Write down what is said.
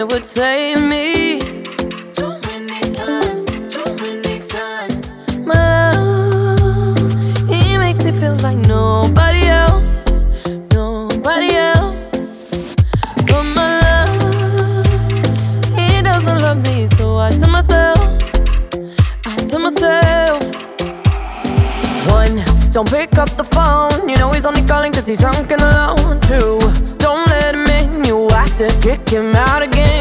It would save me Too many times, too many times. my love. He makes me feel like nobody else, nobody else. But my love, he doesn't love me, so I tell myself, one, don't pick up the phone. You know he's only calling cause he's drunk and alone. Two, don't let him in. You have to kick him out again.